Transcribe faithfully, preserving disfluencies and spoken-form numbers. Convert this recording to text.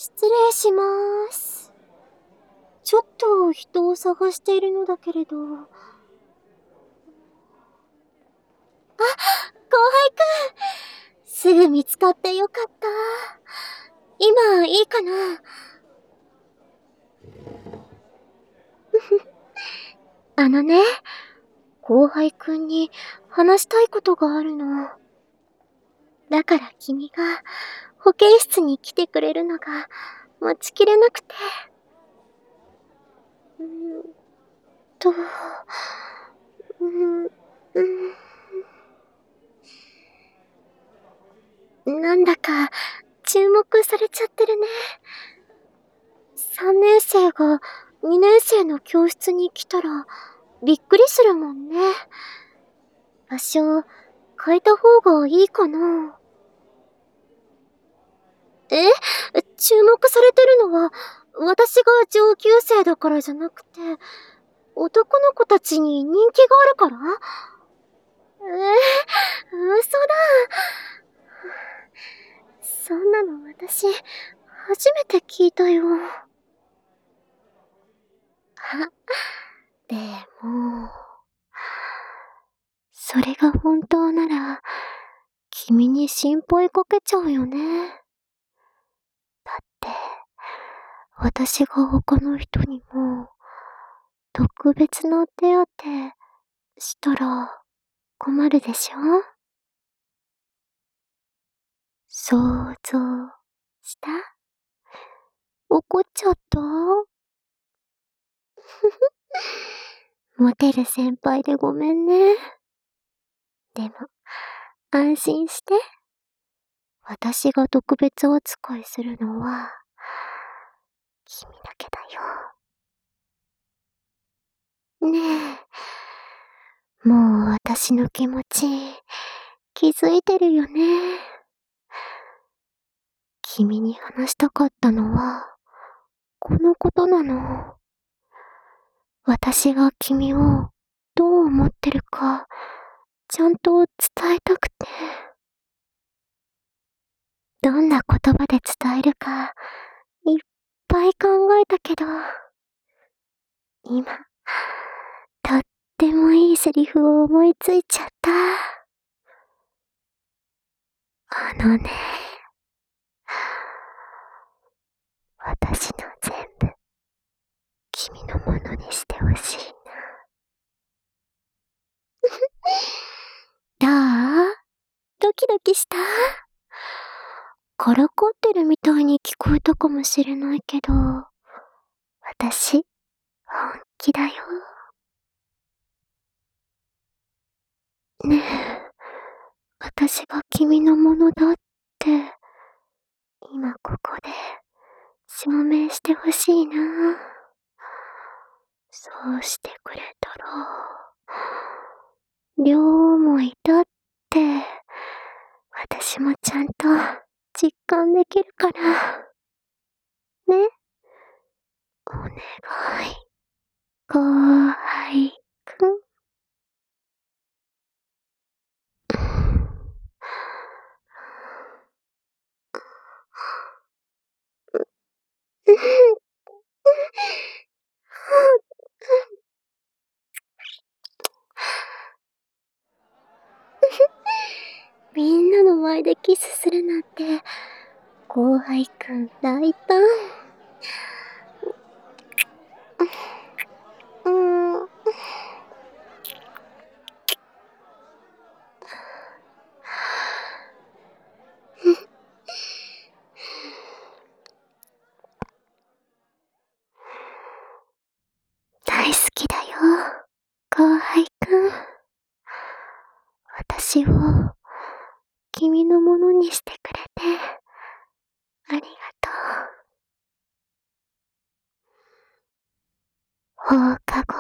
失礼しまーす。ちょっと人を探しているのだけれど。あ、後輩くん、すぐ見つかってよかった。今いいかな？あのね、後輩くんに話したいことがあるの。だから君が保健室に来てくれるのが待ちきれなくて。うーんと、うーん、うーん。なんだか注目されちゃってるね。さんねん生がにねん生の教室に来たらびっくりするもんね。場所変えた方がいいかな？え？注目されてるのは私が上級生だからじゃなくて、男の子たちに人気があるから？えー、嘘だ。そんなの私初めて聞いたよ。あ、でも、それが本当なら、君に心配かけちゃうよね。だって、私が他の人にも、特別な手当てしたら困るでしょ？想像した？怒っちゃった？モテる先輩でごめんね。でも、安心して。私が特別扱いするのは、君だけだよ。ねえ、もう私の気持ち、気づいてるよね。君に話したかったのは、このことなの。私が君をどう思ってるか、ちゃんと伝えたくて。どんな言葉で伝えるか、いっぱい考えたけど、今、とってもいいセリフを思いついちゃった。あのね、私の全部、君のものにしてほしいな。どう？ドキドキした？からかってるみたいに聞こえたかもしれないけど、私、本気だよ。ねえ、私が君のものだって、今ここで証明してほしいな。そうしてくれたら、両思いだって、私もちゃんと実感できるから。ね？お願い、後輩くん。みんなの前でキスするなんて、後輩くん大胆。うーん。大好きだよ、後輩くん。私を君のものにしてくれてありがとう。放課後